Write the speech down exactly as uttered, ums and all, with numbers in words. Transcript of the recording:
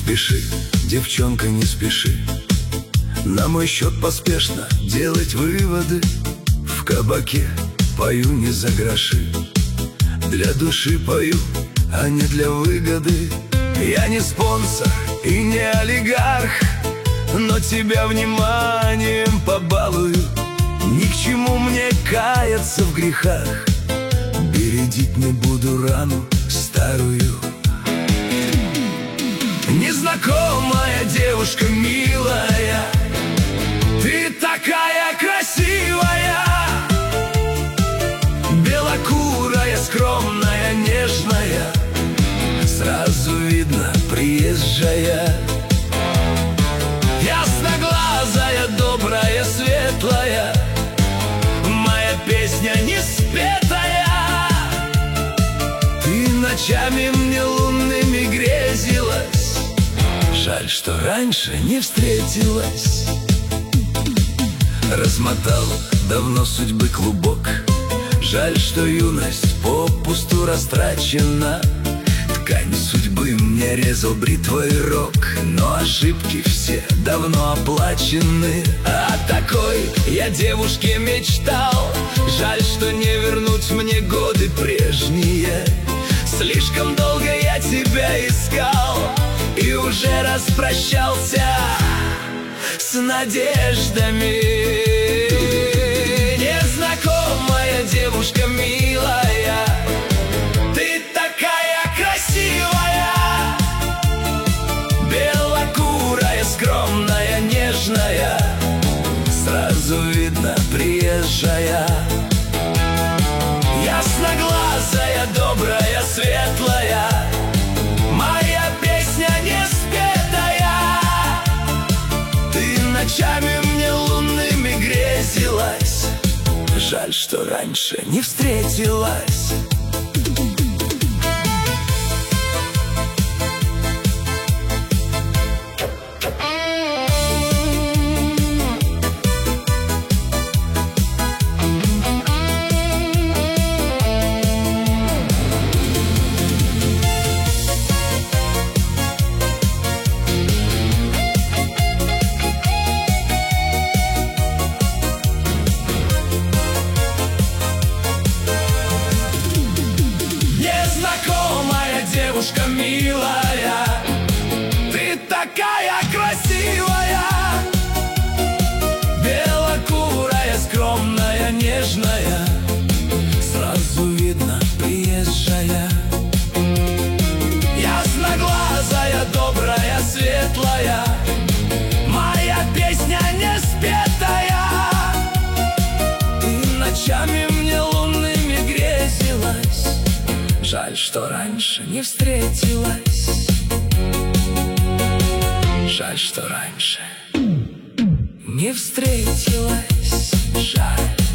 спеши, девчонка, не спеши на мой счет поспешно делать выводы. В кабаке пою не за гроши, для души пою, а не для выгоды. Я не спонсор и не олигарх, но тебя вниманием побалую. Ни к чему мне каяться в грехах, бередить не буду рану старую. Незнакомая девушка милая, ты такая красивая, белокурая, скромная, нежная, сразу видно приезжая. Ясноглазая, добрая, светлая, моя песня не спетая. Ты ночами мне лунными грезилась, жаль, что раньше не встретилась. Размотал давно судьбы клубок, жаль, что юность попусту растрачена. Ткань судьбы мне резал бритвой рок, но ошибки все давно оплачены. О такой я девушке мечтал, жаль, что не вернуть мне годы прежние. Слишком долго я тебя искал и уже распрощался с надеждами. Незнакомая девушка милая, ты такая красивая, белокурая, скромная, нежная, сразу видно приезжая. Ясноглазая, добрая, светлая, моя песня не спетая. Ты ночами мне лунными грезилась, жаль, что раньше не встретилась. Девушка милая, ты такая красивая, белокурая, скромная, нежная, сразу видно приезжая. Ясноглазая, добрая, светлая, моя песня не спетая. И ночами мне лунными грезилась, жаль, что раньше не встретилась. Жаль, что раньше не встретилась. Жаль.